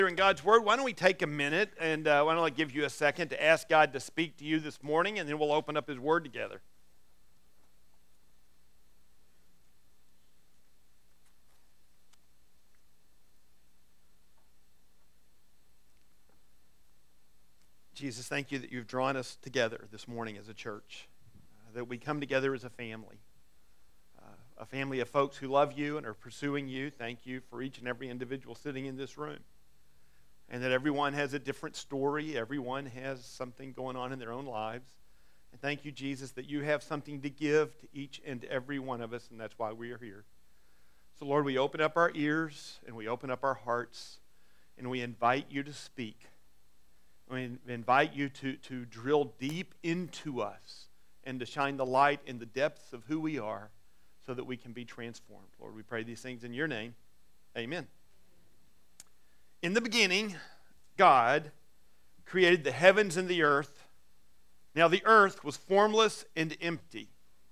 In God's Word, why don't we take a minute and why don't I give you a second to ask God to speak to you this morning, and then we'll open up His Word together. Jesus, thank you that you've drawn us together this morning as a church, that we come together as a family of folks who love you and are pursuing you. Thank you for each and every individual sitting in this room. And that everyone has a different story. Everyone has something going on in their own lives. And thank you, Jesus, that you have something to give to each and every one of us, and that's why we are here. So, Lord, we open up our ears and we open up our hearts, and we invite you to speak. We invite you to drill deep into us and to shine the light in the depths of who we are so that we can be transformed. Lord, we pray these things in your name. Amen. In the beginning, God created the heavens and the earth. Now the earth was formless and empty.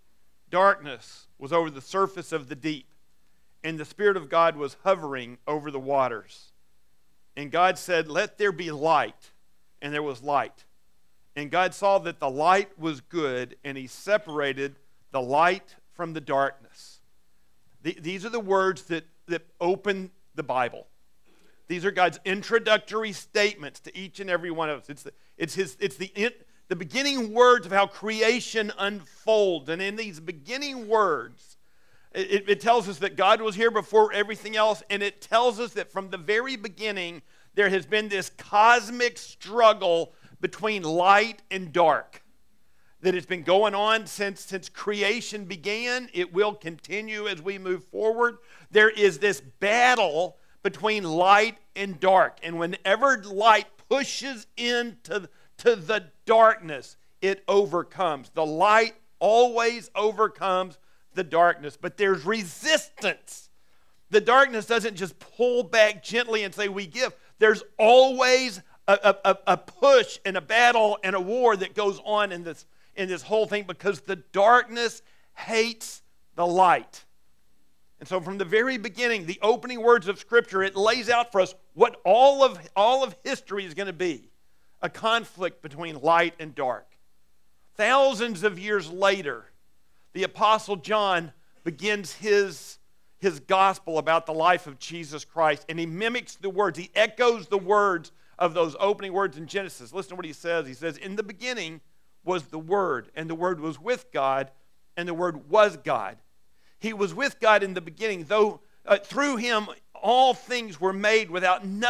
Darkness was over the surface of the deep, and the Spirit of God was hovering over the waters. And God said, "Let there be light," and there was light. And God saw that the light was good, and He separated the light from the darkness. These are the words that open the Bible. These are God's introductory statements to each and every one of us. It's the beginning words of how creation unfolds. And in these beginning words, it tells us that God was here before everything else. And it tells us that from the very beginning, there has been this cosmic struggle between light and dark. That it's been going on since creation began. It will continue as we move forward. There is this battle between light and dark. And whenever light pushes into the darkness, it overcomes. The light always overcomes the darkness. But there's resistance. The darkness doesn't just pull back gently and say, "We give." There's always a push and a battle and a war that goes on in this whole thing, because the darkness hates the light. And so from the very beginning, the opening words of Scripture, it lays out for us what all of history is going to be. A conflict between light and dark. Thousands of years later, the Apostle John begins his gospel about the life of Jesus Christ, and he mimics the words, he echoes the words of those opening words in Genesis. Listen to what he says. He says, "In the beginning was the Word, and the Word was with God, and the Word was God. He was with God in the beginning, though through Him all things were made. Without Him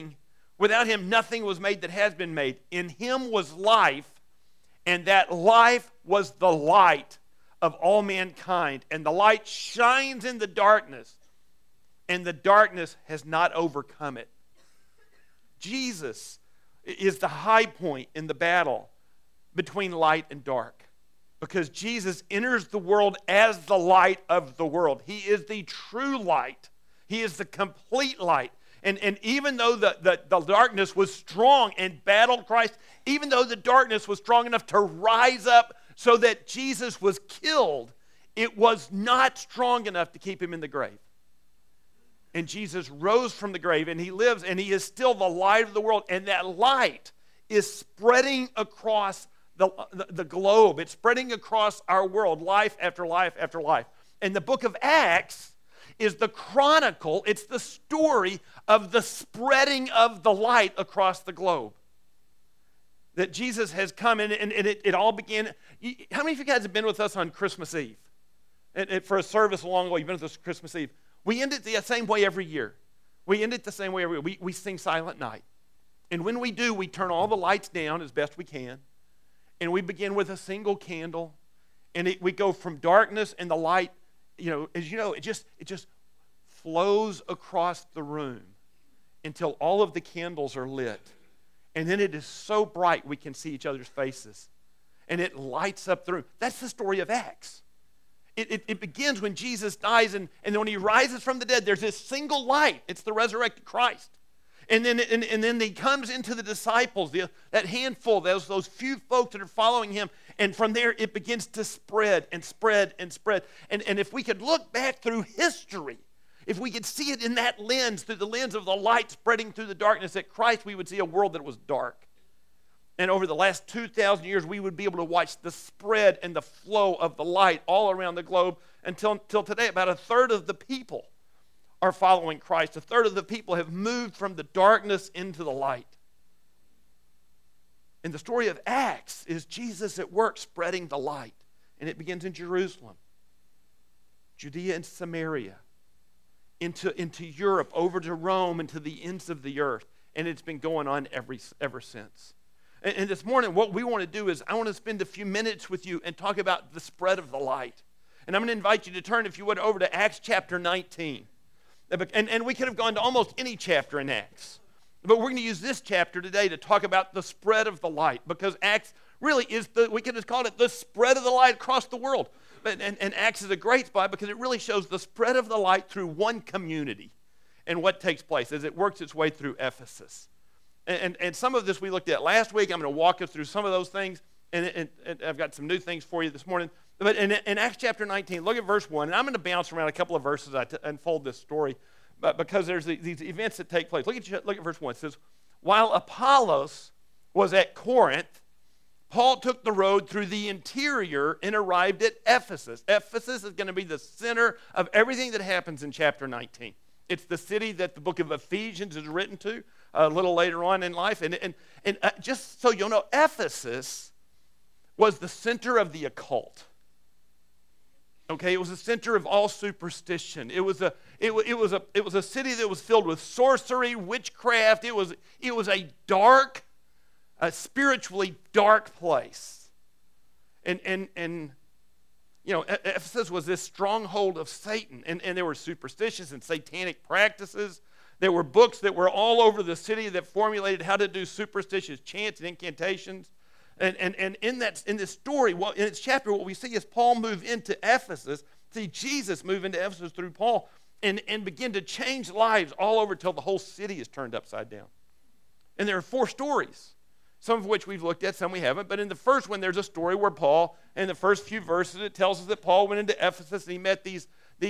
nothing was made that has been made. In Him was life, and that life was the light of all mankind. And the light shines in the darkness, and the darkness has not overcome it." Jesus is the high point in the battle between light and dark, because Jesus enters the world as the light of the world. He is the true light. He is the complete light. And even though the darkness was strong and battled Christ, even though the darkness was strong enough to rise up so that Jesus was killed, it was not strong enough to keep him in the grave. And Jesus rose from the grave, and he lives, and he is still the light of the world. And that light is spreading across the globe. It's spreading across our world, life after life after life. And the book of Acts is the chronicle, it's the story of the spreading of the light across the globe. That Jesus has come in, and it all began. How many of you guys have been with us on Christmas Eve? And for a service along the way, you've been with us Christmas Eve. We end it the same way every year. We sing Silent Night. And when we do, we turn all the lights down as best we can. And we begin with a single candle. And we go from darkness, and the light, as you know, it just flows across the room until all of the candles are lit. And then it is so bright we can see each other's faces. And it lights up the room. That's the story of Acts. It begins when Jesus dies, and then when he rises from the dead, there's this single light. It's the resurrected Christ. And then he comes into the disciples, that handful, those few folks that are following him. And from there, it begins to spread and spread and spread. And if we could look back through history, if we could see it in that lens, through the lens of the light spreading through the darkness at Christ, we would see a world that was dark. And over the last 2,000 years, we would be able to watch the spread and the flow of the light all around the globe until today. About a third of the people are following Christ. A third of the people have moved from the darkness into the light. And the story of Acts is Jesus at work spreading the light. And it begins in Jerusalem, Judea and Samaria, into Europe, over to Rome, and to the ends of the earth. And it's been going on ever since. And this morning, what we want to do is I want to spend a few minutes with you and talk about the spread of the light. And I'm going to invite you to turn, if you would, over to Acts chapter 19. And we could have gone to almost any chapter in Acts. But we're going to use this chapter today to talk about the spread of the light, because Acts really is, we could have called it the spread of the light across the world. And Acts is a great spot because it really shows the spread of the light through one community and what takes place as it works its way through Ephesus. And some of this we looked at last week. I'm going to walk us through some of those things, and I've got some new things for you this morning. But in Acts chapter 19, look at verse 1, and I'm going to bounce around a couple of verses as I unfold this story, but because there's these events that take place. Look at verse 1. It says, while Apollos was at Corinth, Paul took the road through the interior and arrived at Ephesus. Ephesus is going to be the center of everything that happens in chapter 19. It's the city that the book of Ephesians is written to a little later on in life. And just so you'll know, Ephesus was the center of the occult. Okay, it was the center of all superstition. It was a city that was filled with sorcery, witchcraft. It was a dark, spiritually dark place. And you know, Ephesus was this stronghold of Satan, and there were superstitious and satanic practices. There were books that were all over the city that formulated how to do superstitious chants and incantations. And in this story, in its chapter, what we see is Paul move into Ephesus, see Jesus move into Ephesus through Paul, and begin to change lives all over till the whole city is turned upside down. And there are 4 stories, some of which we've looked at, some we haven't. But in the first one, there's a story where Paul, in the first few verses, it tells us that Paul went into Ephesus and he met these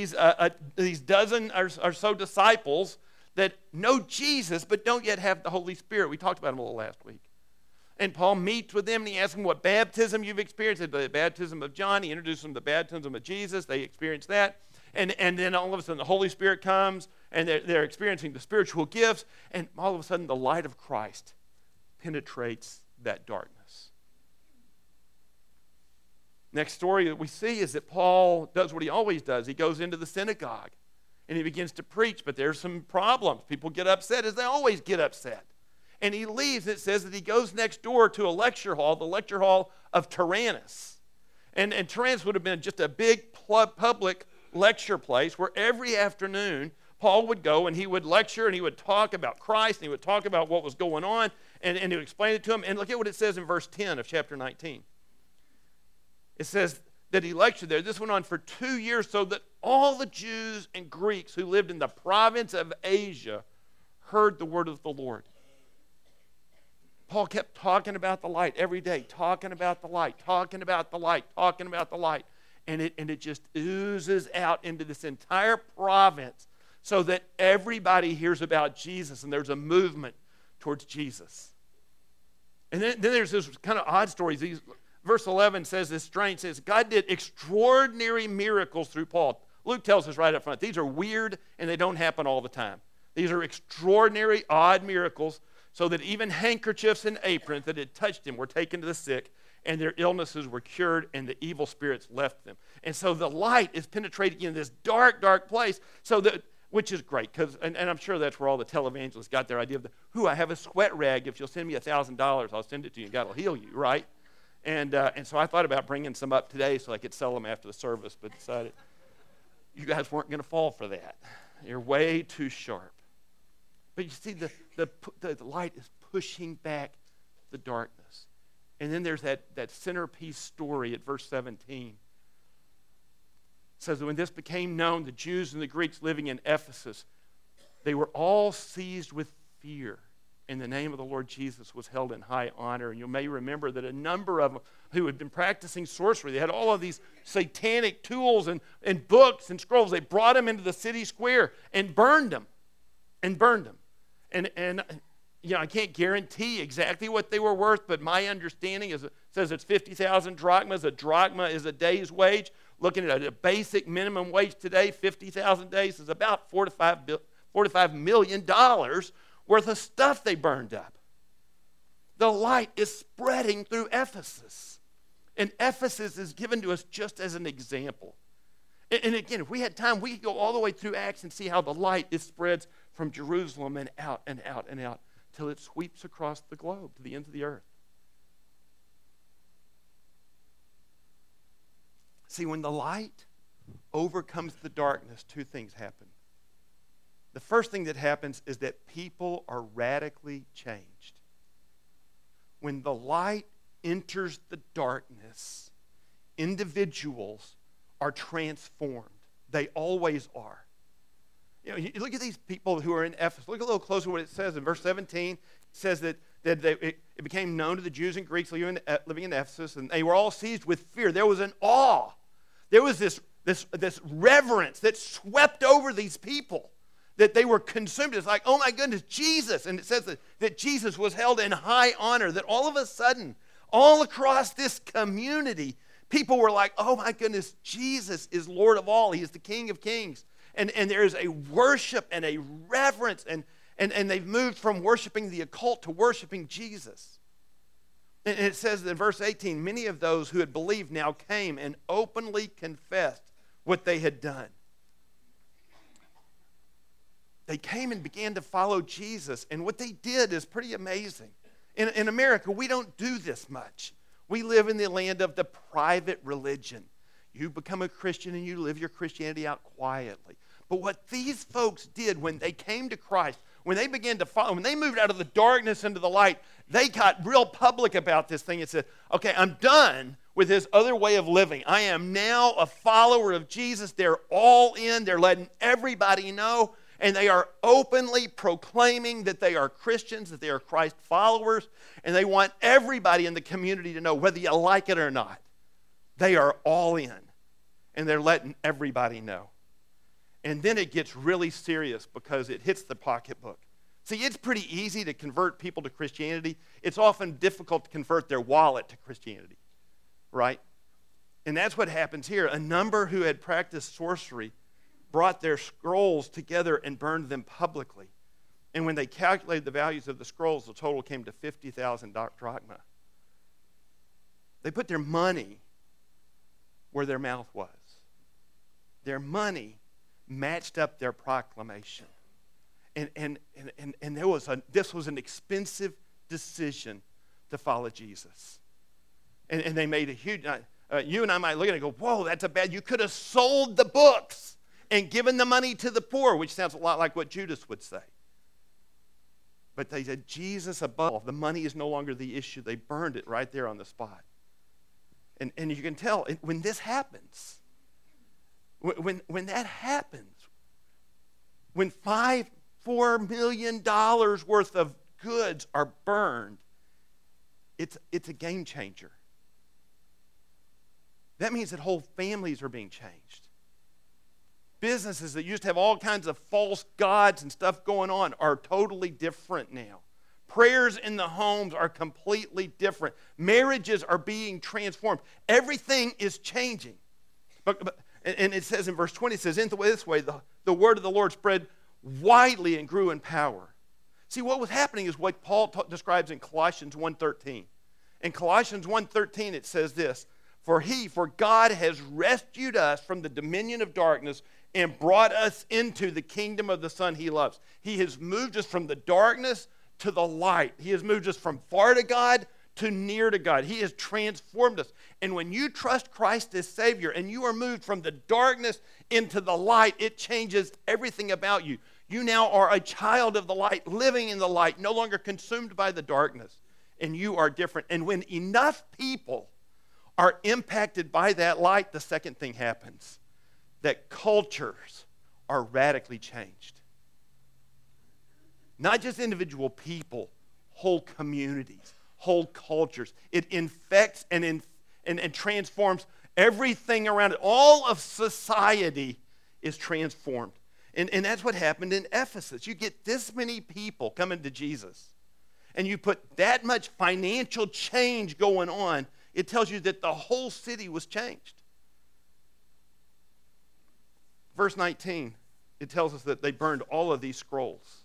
dozen or so disciples that know Jesus but don't yet have the Holy Spirit. We talked about them a little last week. And Paul meets with them and he asks them what baptism you've experienced. The baptism of John. He introduced them to the baptism of Jesus. They experienced that. And then all of a sudden the Holy Spirit comes and they're experiencing the spiritual gifts. And all of a sudden the light of Christ penetrates that darkness. Next story that we see is that Paul does what he always does. He goes into the synagogue and he begins to preach, but there's some problems. People get upset, as they always get upset. And he leaves. It says that he goes next door to a lecture hall, the lecture hall of Tyrannus. And Tyrannus would have been just a big public lecture place where every afternoon Paul would go and he would lecture and he would talk about Christ and he would talk about what was going on and he would explain it to them. And look at what it says in verse 10 of chapter 19. It says that he lectured there. This went on for 2 years, so that all the Jews and Greeks who lived in the province of Asia heard the word of the Lord. Paul kept talking about the light every day, talking about the light, talking about the light, talking about the light. And it just oozes out into this entire province so that everybody hears about Jesus and there's a movement towards Jesus. And then there's this kind of odd stories. Verse 11 says this strange, says, God did extraordinary miracles through Paul. Luke tells us right up front, these are weird and they don't happen all the time. These are extraordinary, odd miracles, so that even handkerchiefs and aprons that had touched him were taken to the sick, and their illnesses were cured, and the evil spirits left them. And so the light is penetrating in this dark, dark place, so that, which is great, because, and I'm sure that's where all the televangelists got their idea of, I have a sweat rag. If you'll send me $1,000, I'll send it to you, and God will heal you, right? And so I thought about bringing some up today so I could sell them after the service, but decided you guys weren't going to fall for that. You're way too sharp. But you see, the light is pushing back the darkness. And then there's that centerpiece story at verse 17. It says that when this became known, the Jews and the Greeks living in Ephesus, they were all seized with fear and the name of the Lord Jesus was held in high honor. And you may remember that a number of them who had been practicing sorcery, they had all of these satanic tools and books and scrolls. They brought them into the city square and burned them. And I can't guarantee exactly what they were worth, but my understanding is it says it's 50,000 drachmas. A drachma is a day's wage. Looking at a basic minimum wage today, 50,000 days is about $4 to $5 million worth of stuff they burned up. The light is spreading through Ephesus. And Ephesus is given to us just as an example. And again, if we had time, we could go all the way through Acts and see how the light spreads from Jerusalem and out and out and out till it sweeps across the globe to the ends of the earth. See, when the light overcomes the darkness, two things happen. The first thing that happens is that people are radically changed. When the light enters the darkness, individuals are transformed. They always are. You look at these people who are in Ephesus. Look a little closer what it says in verse 17. It says that it became known to the Jews and Greeks living in Ephesus, and they were all seized with fear. There was an awe. There was this reverence that swept over these people, that they were consumed. It's like, oh my goodness, Jesus. And it says that Jesus was held in high honor, that all of a sudden, all across this community, people were like, oh my goodness, Jesus is Lord of all. He is the King of kings. And there is a worship and a reverence, and they've moved from worshiping the occult to worshiping Jesus. And it says in verse 18, many of those who had believed now came and openly confessed what they had done. They came and began to follow Jesus, and what they did is pretty amazing. In America, we don't do this much. We live in the land of the private religion. You become a Christian and you live your Christianity out quietly. But what these folks did when they came to Christ, when they began to follow, when they moved out of the darkness into the light, they got real public about this thing and said, okay, I'm done with this other way of living. I am now a follower of Jesus. They're all in. They're letting everybody know. And they are openly proclaiming that they are Christians, that they are Christ followers. And they want everybody in the community to know, whether you like it or not, they are all in. And they're letting everybody know. And then it gets really serious because it hits the pocketbook. See, it's pretty easy to convert people to Christianity. It's often difficult to convert their wallet to Christianity, right? And that's what happens here. A number who had practiced sorcery brought their scrolls together and burned them publicly. And when they calculated the values of the scrolls, the total came to 50,000 drachma. They put their money where their mouth was. Their money matched up their proclamation. And this was an expensive decision to follow Jesus. And they made a huge, you and I might look at it and go, whoa, that's a bad, you could have sold the books and given the money to the poor, which sounds a lot like what Judas would say. But they said, Jesus above, the money is no longer the issue. They burned it right there on the spot. And you can tell, when this happens, when that happens, when $4 million worth of goods are burned, it's a game changer. That means that whole families are being changed. Businesses that used to have all kinds of false gods and stuff going on are totally different now. Prayers in the homes are completely different. Marriages are being transformed. Everything is changing. And it says in verse 20, it says, in this way, the word of the Lord spread widely and grew in power. See, what was happening is what Paul describes in Colossians 1:13. In Colossians 1:13, it says this, for God has rescued us from the dominion of darkness and brought us into the kingdom of the Son he loves. He has moved us from the darkness to the light. He has moved us from far to God to near to God. He has transformed us. And when you trust Christ as Savior and you are moved from the darkness into the light, it changes everything about you. You now are a child of the light, living in the light, no longer consumed by the darkness. And you are different. And when enough people are impacted by that light, the second thing happens, that cultures are radically changed. Not just individual people, whole communities, whole cultures. It infects and transforms everything around it. All of society is transformed. And that's what happened in Ephesus. You get this many people coming to Jesus, and you put that much financial change going on, it tells you that the whole city was changed. Verse 19, it tells us that they burned all of these scrolls.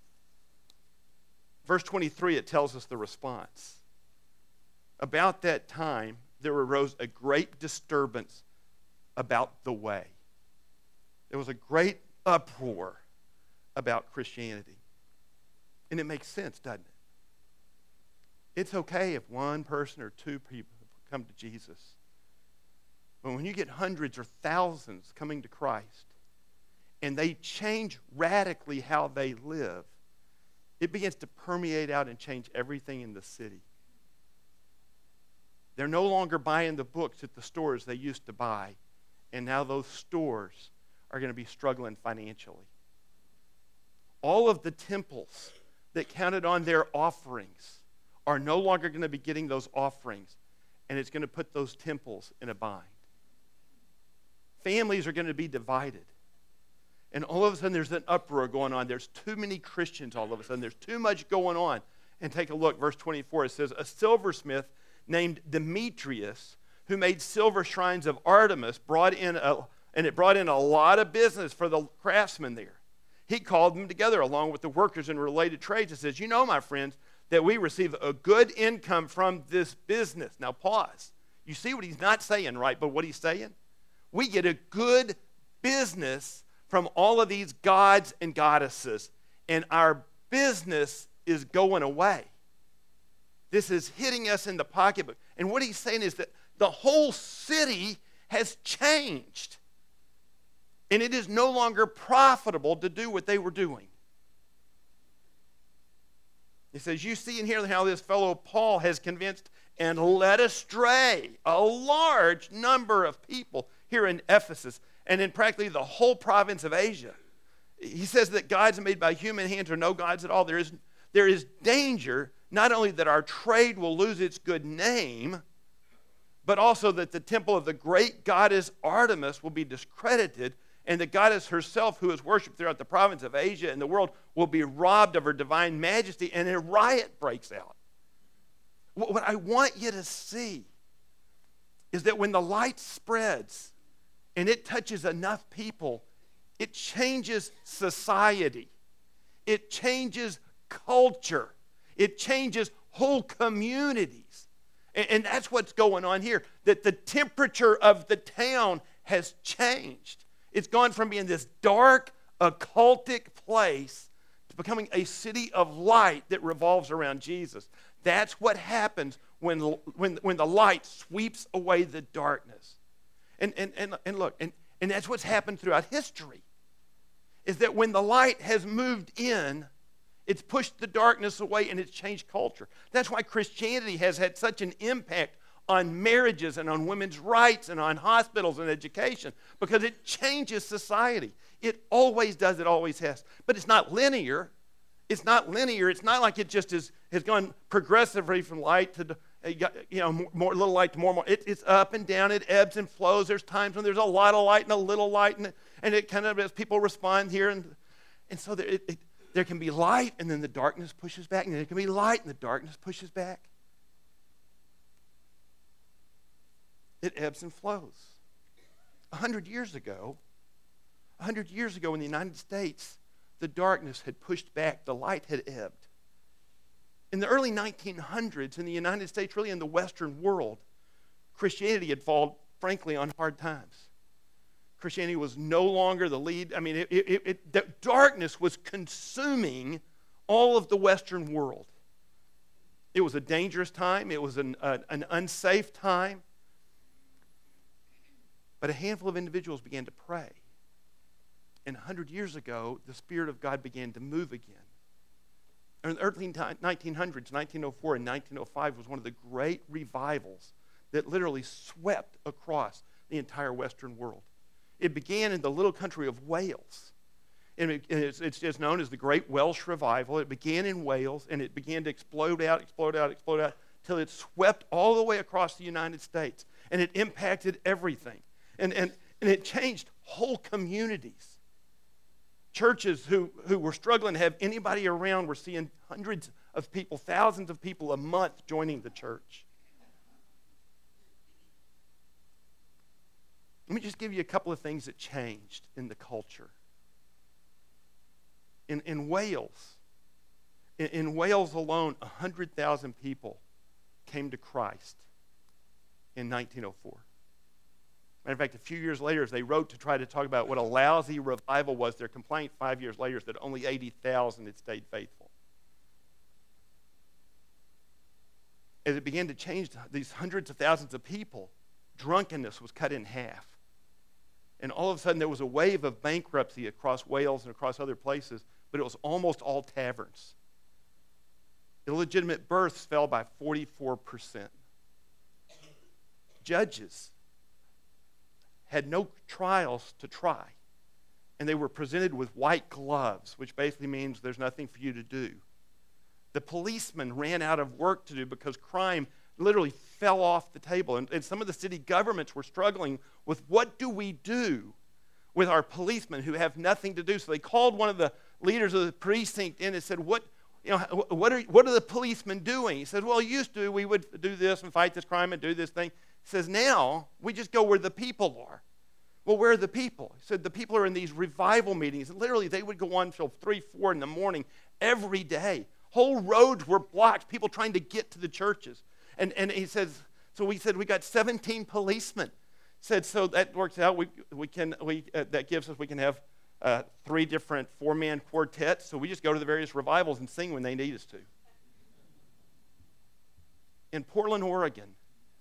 Verse 23, it tells us the response. About that time, there arose a great disturbance about the way. There was a great uproar about Christianity. And it makes sense, doesn't it? It's okay if one person or two people come to Jesus. But when you get hundreds or thousands coming to Christ, and they change radically how they live, it begins to permeate out and change everything in the city. They're no longer buying the books at the stores they used to buy, and now those stores are going to be struggling financially. All of the temples that counted on their offerings are no longer going to be getting those offerings, and it's going to put those temples in a bind. Families are going to be divided. And all of a sudden there's an uproar going on. There's too many Christians all of a sudden. There's too much going on. And take a look, verse 24, it says, a silversmith named Demetrius, who made silver shrines of Artemis, brought in a lot of business for the craftsmen there. He called them together along with the workers in related trades and says, you know, my friends, that we receive a good income from this business. Now pause. You see what he's not saying, right? But what he's saying? We get a good business from all of these gods and goddesses, and our business is going away. This is hitting us in the pocketbook. And what he's saying is that the whole city has changed. And it is no longer profitable to do what they were doing. He says, you see and hear how this fellow Paul has convinced and led astray a large number of people here in Ephesus and in practically the whole province of Asia. He says that gods made by human hands are no gods at all. There is danger not only that our trade will lose its good name, but also that the temple of the great goddess Artemis will be discredited, and the goddess herself, who is worshipped throughout the province of Asia and the world, will be robbed of her divine majesty, and a riot breaks out. What I want you to see is that when the light spreads and it touches enough people, it changes society. It changes culture. It changes whole communities. And that's what's going on here, that the temperature of the town has changed. It's gone from being this dark, occultic place to becoming a city of light that revolves around Jesus. That's what happens when the light sweeps away the darkness. And look, and that's what's happened throughout history, is that when the light has moved in, it's pushed the darkness away and it's changed culture. That's why Christianity has had such an impact on marriages and on women's rights and on hospitals and education, because it changes society. It always does. It always has. But it's not linear. It's not linear. It's not like it just has gone progressively from light to more little light to more. It's up and down. It ebbs and flows. There's times when there's a lot of light and a little light, and it kind of, as people respond here, and so there can be light, and then the darkness pushes back, and then there can be light, and the darkness pushes back. It ebbs and flows. 100 years ago in the United States, the darkness had pushed back, the light had ebbed. In the early 1900s, in the United States, really in the Western world, Christianity had fallen, frankly, on hard times. Christianity was no longer the lead. I mean, the darkness was consuming all of the Western world. It was a dangerous time. It was an unsafe time. But a handful of individuals began to pray. And 100 years ago, the Spirit of God began to move again. In the early 1900s, 1904 and 1905 was one of the great revivals that literally swept across the entire Western world. It began in the little country of Wales. and it's just known as the Great Welsh Revival. It began in Wales, and it began to explode out, till it swept all the way across the United States. And it impacted everything. And it changed whole communities. Churches who were struggling to have anybody around were seeing hundreds of people, thousands of people a month joining the church. Let me just give you a couple of things that changed in the culture. In Wales alone, 100,000 people came to Christ in 1904. Matter of fact, a few years later, as they wrote to try to talk about what a lousy revival was, their complaint 5 years later is that only 80,000 had stayed faithful. As it began to change these hundreds of thousands of people, drunkenness was cut in half. And all of a sudden, there was a wave of bankruptcy across Wales and across other places, but it was almost all taverns. Illegitimate births fell by 44%. Judges had no trials to try, and they were presented with white gloves, which basically means there's nothing for you to do. The policemen ran out of work to do because crime literally fell off the table. And some of the city governments were struggling with, what do we do with our policemen who have nothing to do? So they called one of the leaders of the precinct in and said, what are the policemen doing? He said, well, used to we would do this and fight this crime and do this thing. He says, now we just go where the people are. Well, where are the people? He said, the people are in these revival meetings. And literally, they would go on until 3, 4 in the morning every day. Whole roads were blocked, people trying to get to the churches. And he says, so we said we got 17 policemen. Said, so that works out. That gives us, we can have 3 different 4-man quartets. So we just go to the various revivals and sing when they need us to. In Portland, Oregon,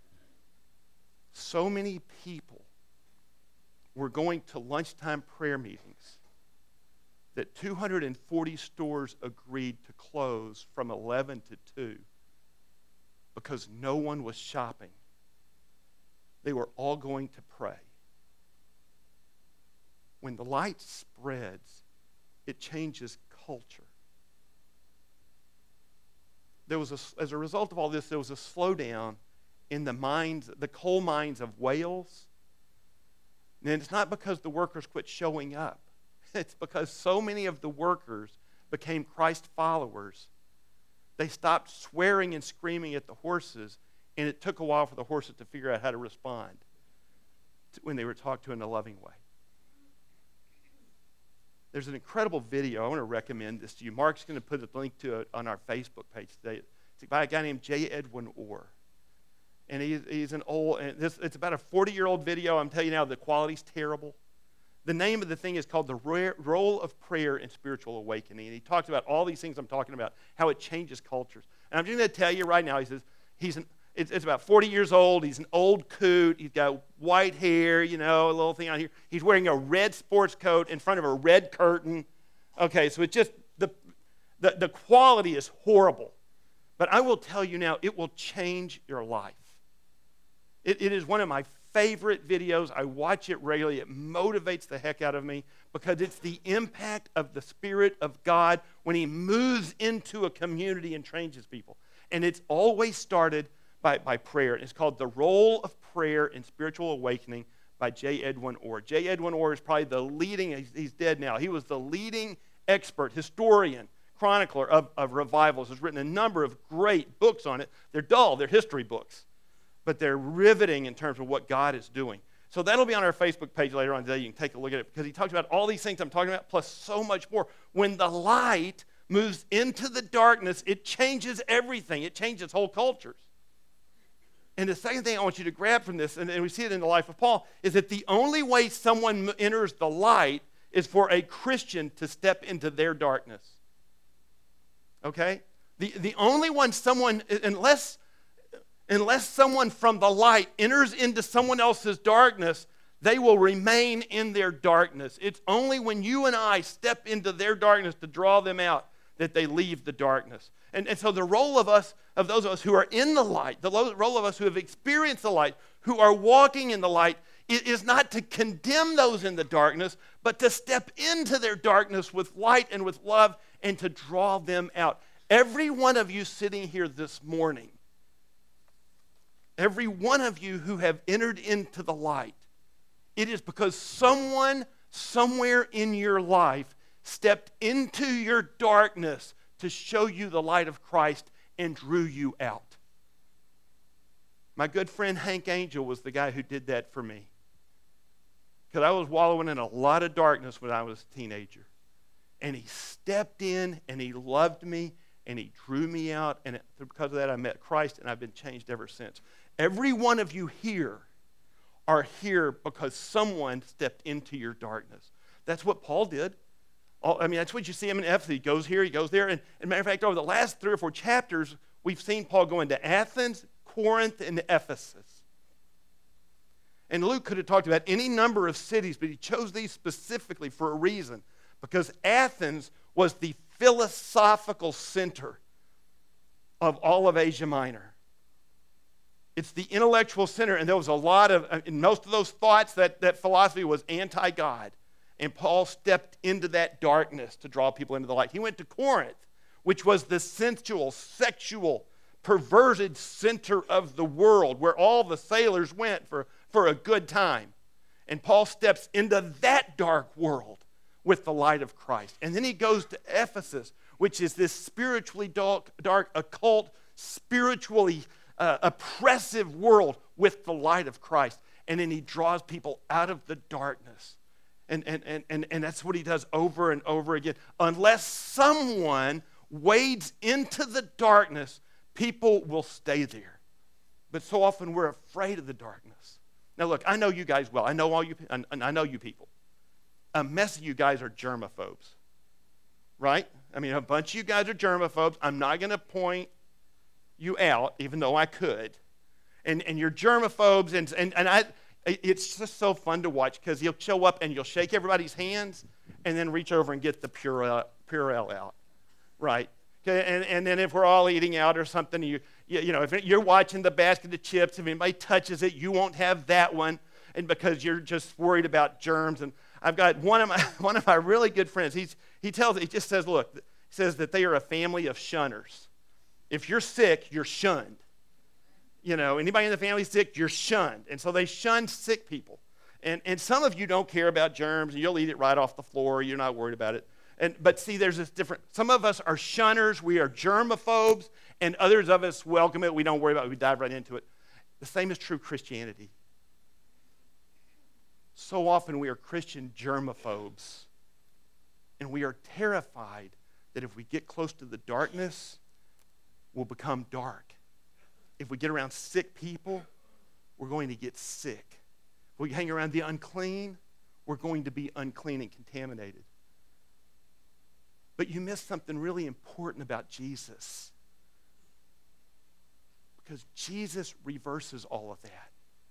so many people were going to lunchtime prayer meetings that 240 stores agreed to close from 11 to 2 because no one was shopping. They were all going to pray. When the light spreads, it changes culture. As a result of all this, there was a slowdown in the coal mines of Wales. And it's not because the workers quit showing up. It's because so many of the workers became Christ followers. They stopped swearing and screaming at the horses, and it took a while for the horses to figure out how to respond when they were talked to in a loving way. There's an incredible video. I want to recommend this to you. Mark's going to put a link to it on our Facebook page today. It's by a guy named J. Edwin Orr. And he's an old, and it's about a 40-year-old video. I'm telling you now, the quality's terrible. The name of the thing is called The Role of Prayer in Spiritual Awakening. And he talks about all these things I'm talking about, how it changes cultures. And I'm just going to tell you right now, he says, it's about 40 years old. He's an old coot. He's got white hair, a little thing on here. He's wearing a red sports coat in front of a red curtain. Okay, so it's just, the quality is horrible. But I will tell you now, it will change your life. It is one of my favorite videos. I watch it regularly. It motivates the heck out of me because it's the impact of the Spirit of God when He moves into a community and changes people. And it's always started by prayer. It's called The Role of Prayer in Spiritual Awakening by J. Edwin Orr. J. Edwin Orr is probably the leading, he's dead now, he was the leading expert, historian, chronicler of revivals. Has written a number of great books on it. They're dull, they're history books, but they're riveting in terms of what God is doing. So that'll be on our Facebook page later on today. You can take a look at it because he talks about all these things I'm talking about, plus so much more. When the light moves into the darkness, it changes everything. It changes whole cultures. And the second thing I want you to grab from this, and we see it in the life of Paul, is that the only way someone enters the light is for a Christian to step into their darkness. Okay? The only one unless someone from the light enters into someone else's darkness, they will remain in their darkness. It's only when you and I step into their darkness to draw them out that they leave the darkness. And so the role of those of us who are in the light, the role of us who have experienced the light, who are walking in the light, is not to condemn those in the darkness, but to step into their darkness with light and with love and to draw them out. Every one of you sitting here this morning, every one of you who have entered into the light, it is because someone somewhere in your life stepped into your darkness to show you the light of Christ and drew you out. My good friend Hank Angel was the guy who did that for me. Because I was wallowing in a lot of darkness when I was a teenager. And he stepped in and he loved me and he drew me out. And because of that, I met Christ and I've been changed ever since. Every one of you here are here because someone stepped into your darkness. That's what Paul did. That's what you see him in Ephesus. He goes here, he goes there. And as a matter of fact, over the last 3 or 4 chapters, we've seen Paul go into Athens, Corinth, and Ephesus. And Luke could have talked about any number of cities, but he chose these specifically for a reason. Because Athens was the philosophical center of all of Asia Minor. It's the intellectual center, and there was a lot of, in most of those thoughts, that philosophy was anti-God. And Paul stepped into that darkness to draw people into the light. He went to Corinth, which was the sensual, sexual, perverted center of the world, where all the sailors went for a good time. And Paul steps into that dark world with the light of Christ. And then he goes to Ephesus, which is this spiritually dark, occult, spiritually oppressive world with the light of Christ. And then he draws people out of the darkness. And that's what he does over and over again. Unless someone wades into the darkness, people will stay there. But so often we're afraid of the darkness. Now look, I know you guys well. I know you people. A mess of you guys are germaphobes. Right? I mean, a bunch of you guys are germaphobes. I'm not going to point you out, even though I could. And you're germaphobes, it's just so fun to watch because you'll show up and you'll shake everybody's hands and then reach over and get the Purell out, right? And then if we're all eating out or something, you know, if you're watching the basket of chips, if anybody touches it, you won't have that one, and because you're just worried about germs. And I've got one of my really good friends. He just says, look, he says that they are a family of shunners. If you're sick, you're shunned. You know, anybody in the family sick, you're shunned. And so they shun sick people. And some of you don't care about germs, and you'll eat it right off the floor. You're not worried about it. But see, there's this different, some of us are shunners, we are germaphobes, and others of us welcome it, we don't worry about it, we dive right into it. The same is true of Christianity. So often we are Christian germaphobes, and we are terrified that if we get close to the darkness, we'll become dark. If we get around sick people, we're going to get sick. If we hang around the unclean, we're going to be unclean and contaminated. But you missed something really important about Jesus. Because Jesus reverses all of that.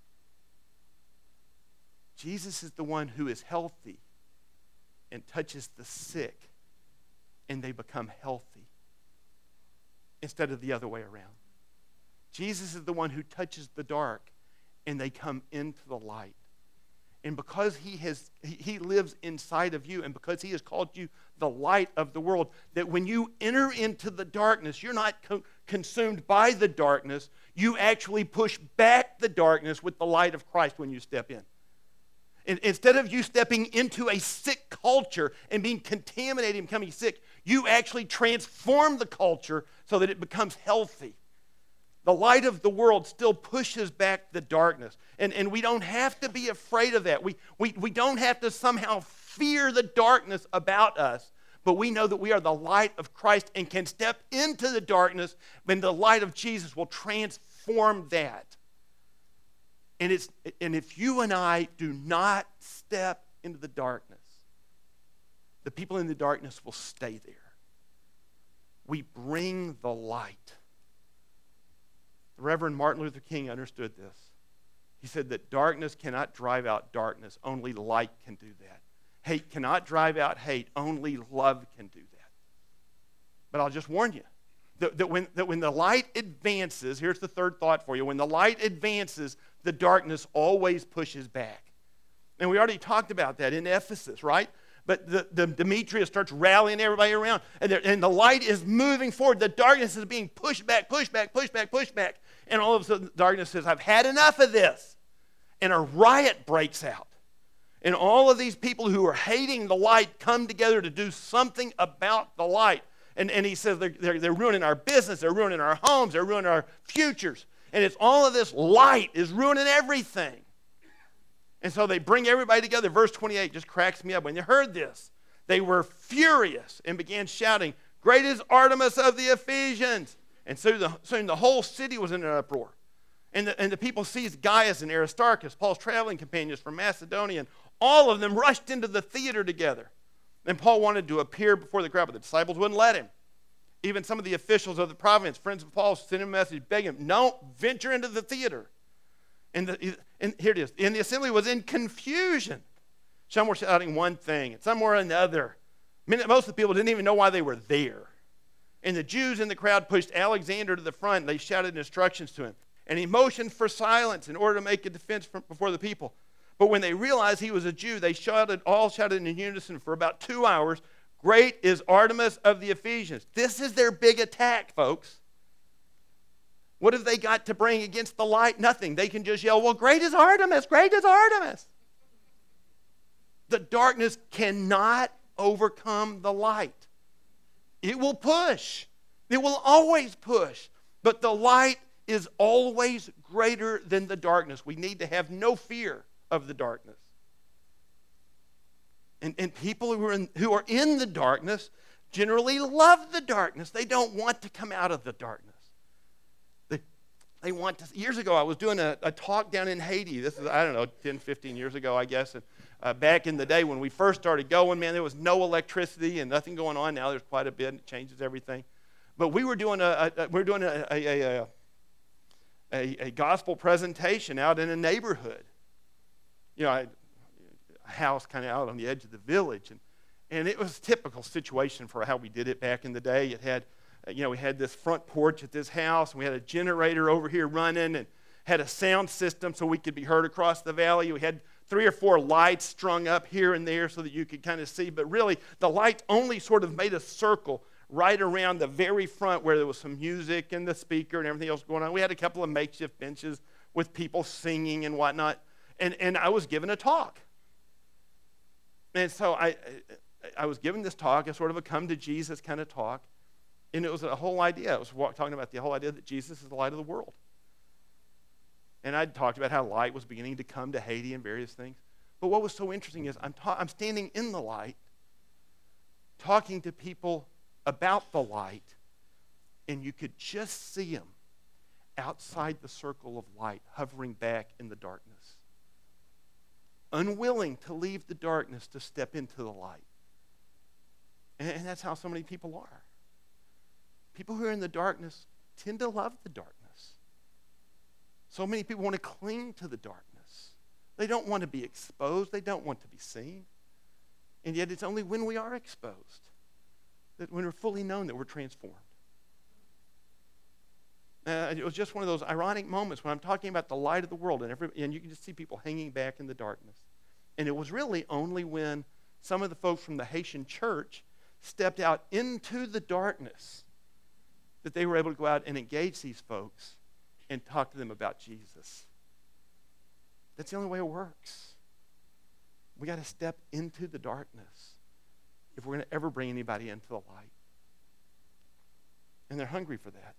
Jesus is the one who is healthy and touches the sick, and they become healthy instead of the other way around. Jesus is the one who touches the dark, and they come into the light. And because he lives inside of you, and because he has called you the light of the world, that when you enter into the darkness, you're not consumed by the darkness. You actually push back the darkness with the light of Christ when you step in. Instead of you stepping into a sick culture and being contaminated and becoming sick, you actually transform the culture so that it becomes healthy. The light of the world still pushes back the darkness. And we don't have to be afraid of that. We don't have to somehow fear the darkness about us. But we know that we are the light of Christ and can step into the darkness, and the light of Jesus will transform that. And if you and I do not step into the darkness, the people in the darkness will stay there. We bring the light. The Reverend Martin Luther King understood this. He said that darkness cannot drive out darkness. Only light can do that. Hate cannot drive out hate. Only love can do that. But I'll just warn you that when the light advances, here's the third thought for you. When the light advances, the darkness always pushes back. And we already talked about that in Ephesus, right? But the Demetrius starts rallying everybody around, and the light is moving forward. The darkness is being pushed back. And all of a sudden, darkness says, I've had enough of this. And a riot breaks out. And all of these people who are hating the light come together to do something about the light. And he says they're ruining our business, they're ruining our homes, they're ruining our futures. And it's all of this light is ruining everything. And so they bring everybody together. Verse 28 just cracks me up. When they heard this, they were furious and began shouting, great is Artemis of the Ephesians. And soon the whole city was in an uproar. And the people seized Gaius and Aristarchus, Paul's traveling companions from Macedonia, and all of them rushed into the theater together. And Paul wanted to appear before the crowd, but the disciples wouldn't let him. Even some of the officials of the province, friends of Paul, sent him a message begging him, don't venture into the theater. And here it is. And the assembly was in confusion. Some were shouting one thing, and some were another. Most of the people didn't even know why they were there. And the Jews in the crowd pushed Alexander to the front, and they shouted instructions to him. And he motioned for silence in order to make a defense before the people. But when they realized he was a Jew, they all shouted in unison for about 2 hours, great is Artemis of the Ephesians. This is their big attack, folks. What have they got to bring against the light? Nothing. They can just yell, well, great is Artemis, great is Artemis. The darkness cannot overcome the light. It will push. It will always push. But the light is always greater than the darkness. We need to have no fear of the darkness. And people who are in the darkness generally love the darkness. They don't want to come out of the darkness. They want to. Years ago, I was doing a talk down in Haiti. This is, 10, 15 years ago, I guess. And back in the day when we first started going, man, there was no electricity and nothing going on. Now there's quite a bit, and it changes everything. But we were doing a gospel presentation out in a neighborhood. A house kind of out on the edge of the village. And it was a typical situation for how we did it back in the day. It had, we had this front porch at this house, and we had a generator over here running, and had a sound system so we could be heard across the valley. We had 3 or 4 lights strung up here and there so that you could kind of see. But really, the lights only sort of made a circle right around the very front where there was some music and the speaker and everything else going on. We had a couple of makeshift benches with people singing and whatnot. And I was given a talk. And so I was given this talk, a sort of a come to Jesus kind of talk. And it was a whole idea. I was talking about the whole idea that Jesus is the light of the world. And I talked about how light was beginning to come to Haiti and various things. But what was so interesting is I'm standing in the light, talking to people about the light, and you could just see them outside the circle of light, hovering back in the darkness, unwilling to leave the darkness to step into the light. And that's how so many people are. People who are in the darkness tend to love the darkness. So many people want to cling to the darkness. They don't want to be exposed. They don't want to be seen. And yet it's only when we are exposed, that when we're fully known, that we're transformed. It was just one of those ironic moments when I'm talking about the light of the world, and you can just see people hanging back in the darkness. And it was really only when some of the folks from the Haitian church stepped out into the darkness that they were able to go out and engage these folks and talk to them about Jesus. That's the only way it works. We got to step into the darkness if we're going to ever bring anybody into the light. And they're hungry for that.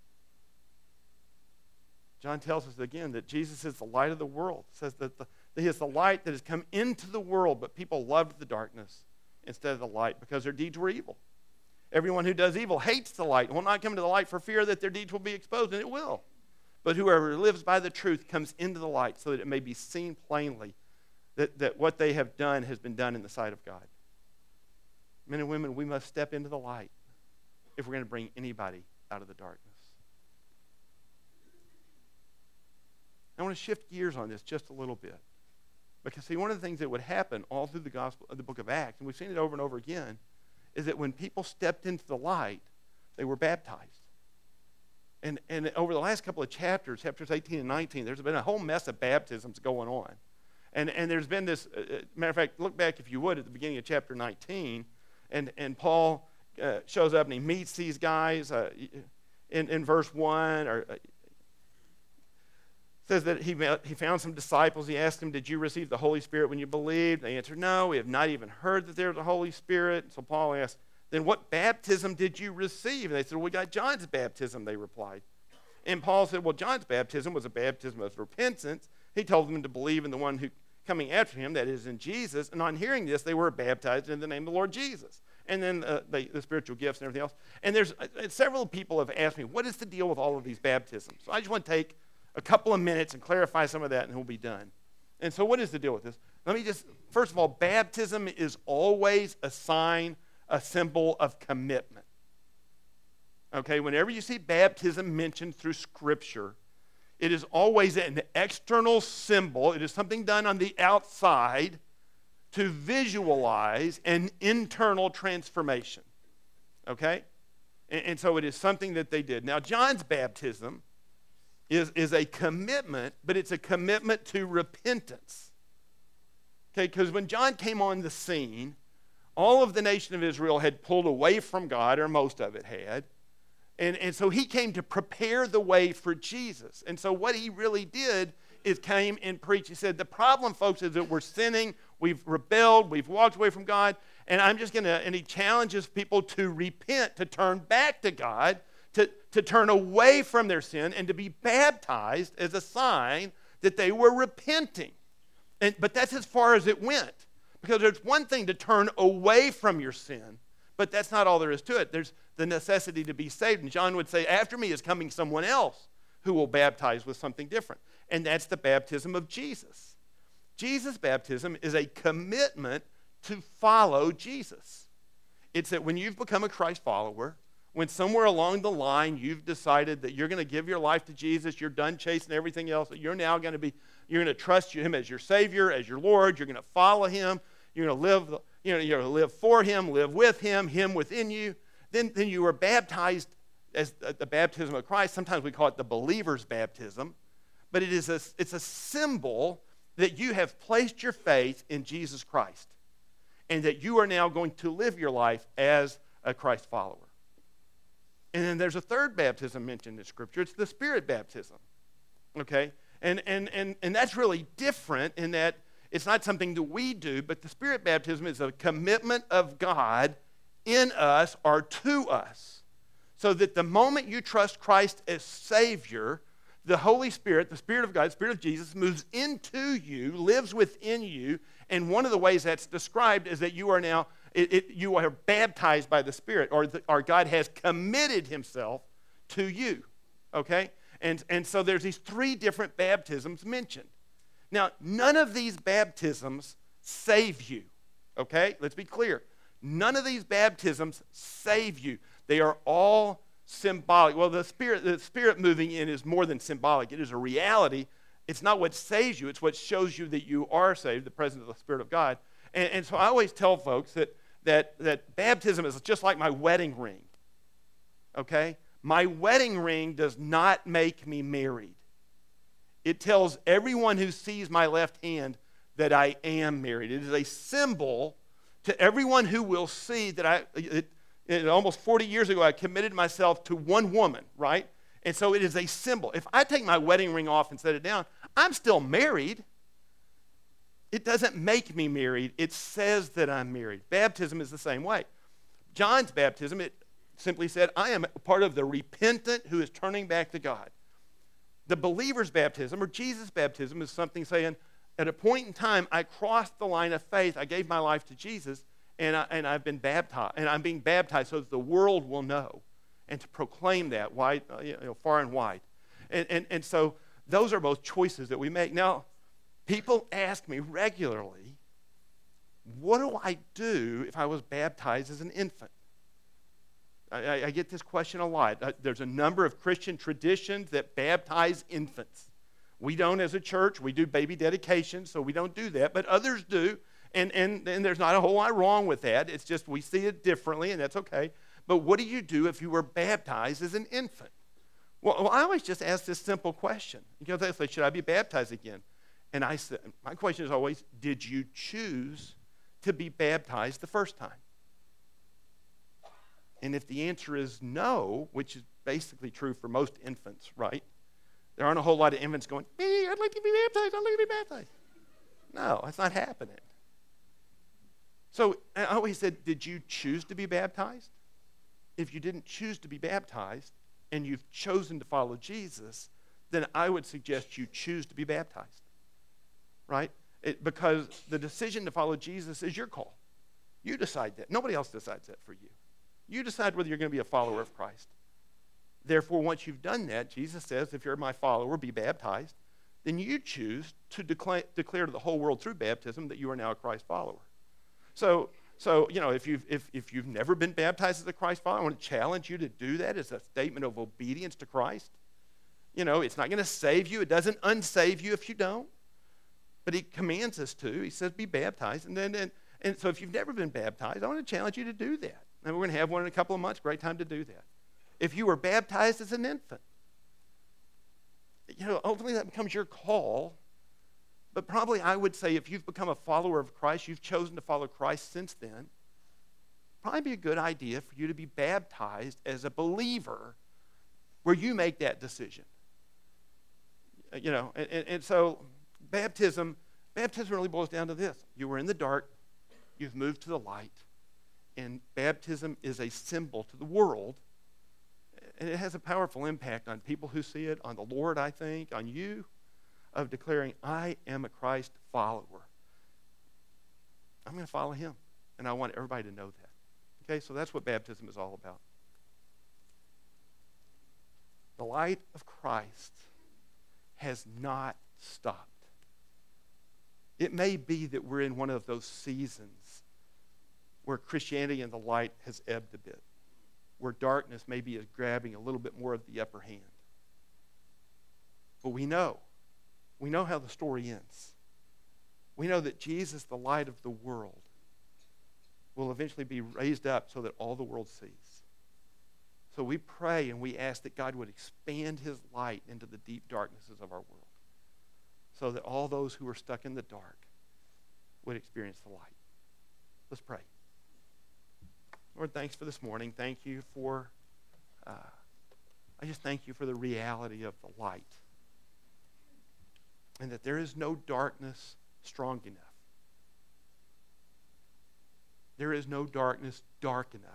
John tells us again that Jesus is the light of the world. It says that he is the light that has come into the world, but people loved the darkness instead of the light because their deeds were evil. Everyone who does evil hates the light and will not come to the light for fear that their deeds will be exposed, and it will. But whoever lives by the truth comes into the light so that it may be seen plainly that what they have done has been done in the sight of God. Men and women, we must step into the light if we're going to bring anybody out of the darkness. I want to shift gears on this just a little bit. Because, see, one of the things that would happen all through the book of Acts, and we've seen it over and over again, is that when people stepped into the light, they were baptized. And over the last couple of chapters 18 and 19, there's been a whole mess of baptisms going on. And there's been this, matter of fact, look back if you would at the beginning of chapter 19, and Paul shows up and he meets these guys in verse 1, or says that he found some disciples. He asked them, did you receive the Holy Spirit when you believed? They answered, no, we have not even heard that there's a Holy Spirit. So Paul asked, then what baptism did you receive? And they said, well, we got John's baptism, they replied. And Paul said, well, John's baptism was a baptism of repentance. He told them to believe in the one who coming after him, that is in Jesus. And on hearing this, they were baptized in the name of the Lord Jesus. And then the spiritual gifts and everything else. And there's several people have asked me, what is the deal with all of these baptisms? So I just want to take a couple of minutes and clarify some of that, and we'll be done. And so what is the deal with this? Let me just, first of all, baptism is always a sign, a symbol of commitment. Okay, whenever you see baptism mentioned through Scripture, it is always an external symbol. It is something done on the outside to visualize an internal transformation. Okay? And so it is something that they did. Now, John's baptism is a commitment, but it's a commitment to repentance. Okay, because when John came on the scene, all of the nation of Israel had pulled away from God, or most of it had. And so he came to prepare the way for Jesus. And so what he really did is came and preached. He said, the problem, folks, is that we're sinning, we've rebelled, we've walked away from God, and and he challenges people to repent, to turn back to God, to turn away from their sin, and to be baptized as a sign that they were repenting. But that's as far as it went. Because there's one thing to turn away from your sin, but that's not all there is to it. There's the necessity to be saved. And John would say, after me is coming someone else who will baptize with something different. And that's the baptism of Jesus. Jesus' baptism is a commitment to follow Jesus. It's that when you've become a Christ follower, when somewhere along the line you've decided that you're going to give your life to Jesus, you're done chasing everything else, that you're going to trust him as your Savior, as your Lord, you're going to follow him, you're going to live for him, live with him within you, then you are baptized as the baptism of Christ. Sometimes we call it the believer's baptism, but it's a symbol that you have placed your faith in Jesus Christ and that you are now going to live your life as a Christ follower. And then there's a third baptism mentioned in Scripture. It's the Spirit baptism, okay? And that's really different in that it's not something that we do, but the Spirit baptism is a commitment of God in us or to us. So that the moment you trust Christ as Savior, the Holy Spirit, the Spirit of God, the Spirit of Jesus, moves into you, lives within you, and one of the ways that's described is that you are now you are baptized by the Spirit, or God has committed himself to you, okay? And so there's these three different baptisms mentioned. Now, none of these baptisms save you, okay? Let's be clear. None of these baptisms save you. They are all symbolic. Well, the Spirit moving in is more than symbolic. It is a reality. It's not what saves you. It's what shows you that you are saved, the presence of the Spirit of God. And so I always tell folks that baptism is just like my wedding ring, okay? My wedding ring does not make me married. It tells everyone who sees my left hand that I am married. It is a symbol to everyone who will see that almost 40 years ago, I committed myself to one woman, right? And so it is a symbol. If I take my wedding ring off and set it down, I'm still married. It doesn't make me married. It says that I'm married. Baptism is the same way. John's baptism, it simply said, I am part of the repentant who is turning back to God. The believer's baptism, or Jesus' baptism, is something saying, at a point in time, I crossed the line of faith. I gave my life to Jesus, and I've been baptized, and I'm being baptized so that the world will know, and to proclaim that wide, far and wide. And so those are both choices that we make. Now, people ask me regularly, what do I do if I was baptized as an infant? I get this question a lot. There's a number of Christian traditions that baptize infants. We don't as a church. We do baby dedication, so we don't do that, but others do, and there's not a whole lot wrong with that. It's just we see it differently, and that's okay. But what do you do if you were baptized as an infant? Well, I always just ask this simple question. They say, should I be baptized again? And I said, my question is always, did you choose to be baptized the first time? And if the answer is no, which is basically true for most infants, right? There aren't a whole lot of infants going, hey, I'd like to be baptized, I'd like to be baptized. No, that's not happening. So I always said, did you choose to be baptized? If you didn't choose to be baptized and you've chosen to follow Jesus, then I would suggest you choose to be baptized, right? Because the decision to follow Jesus is your call. You decide that. Nobody else decides that for you. You decide whether you're going to be a follower of Christ. Therefore, once you've done that, Jesus says, if you're my follower, be baptized. Then you choose to declare to the whole world through baptism that you are now a Christ follower. So if you've never been baptized as a Christ follower, I want to challenge you to do that as a statement of obedience to Christ. It's not going to save you. It doesn't unsave you if you don't. But he commands us to. He says, be baptized. And so if you've never been baptized, I want to challenge you to do that. And we're going to have one in a couple of months. Great time to do that. If you were baptized as an infant, ultimately that becomes your call. But probably I would say if you've become a follower of Christ, you've chosen to follow Christ since then, probably be a good idea for you to be baptized as a believer where you make that decision. And so baptism really boils down to this. You were in the dark, you've moved to the light, and baptism is a symbol to the world, and it has a powerful impact on people who see it, on the Lord, I think, on you, of declaring, I am a Christ follower. I'm going to follow him, and I want everybody to know that. Okay, so that's what baptism is all about. The light of Christ has not stopped. It may be that we're in one of those seasons where Christianity and the light has ebbed a bit, where darkness maybe is grabbing a little bit more of the upper hand. But we know how the story ends. We know that Jesus, the light of the world, will eventually be raised up so that all the world sees. So we pray and we ask that God would expand his light into the deep darknesses of our world so that all those who are stuck in the dark would experience the light. Let's pray. Lord, thanks for this morning. Thank you for, I just thank you for the reality of the light. And that there is no darkness strong enough. There is no darkness dark enough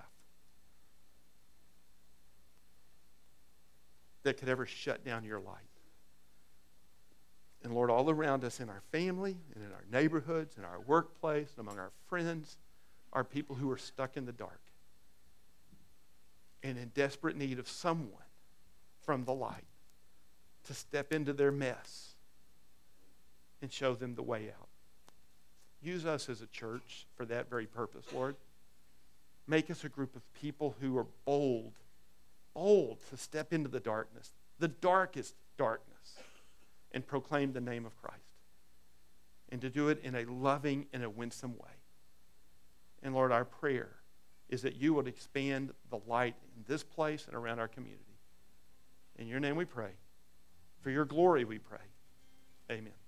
that could ever shut down your light. And Lord, all around us in our family and in our neighborhoods, in our workplace, and among our friends, are people who are stuck in the dark and in desperate need of someone from the light to step into their mess and show them the way out. Use us as a church for that very purpose, Lord. Make us a group of people who are bold to step into the darkness, the darkest darkness, and proclaim the name of Christ. And to do it in a loving and a winsome way. And Lord, our prayer is that you would expand the light in this place and around our community. In your name we pray. For your glory we pray. Amen.